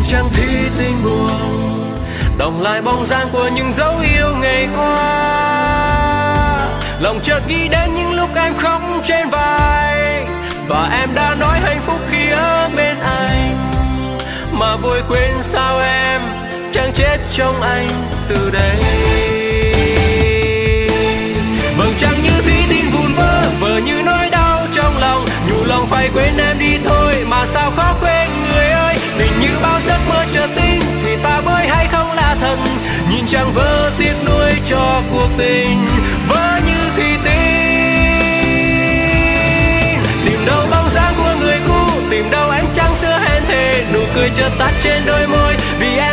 chẳng thi tình buồn, đọng lại bóng dáng của những dấu yêu ngày qua. Lòng chợt nghĩ đến những lúc em khóc trên vai, và em đã nói hạnh phúc khi ở bên anh, mà vội quên sao em chẳng chết trong anh từ đây. Vầng trăng như thủy tinh vụn vỡ, vỡ như nỗi đau trong lòng, nhủ lòng phải quên em đi thôi, mà sao khó quên người ơi. Tình như bao giấc mơ chờ tinh, thì ta với hay không là thật, nhìn chẳng vỡ tiếc nuối cho cuộc tình vỡ như thủy tinh. Tìm đâu bóng dáng của người cũ, tìm đâu ánh trăng xưa hẹn thề, nụ cười chợt tắt trên đôi môi vì em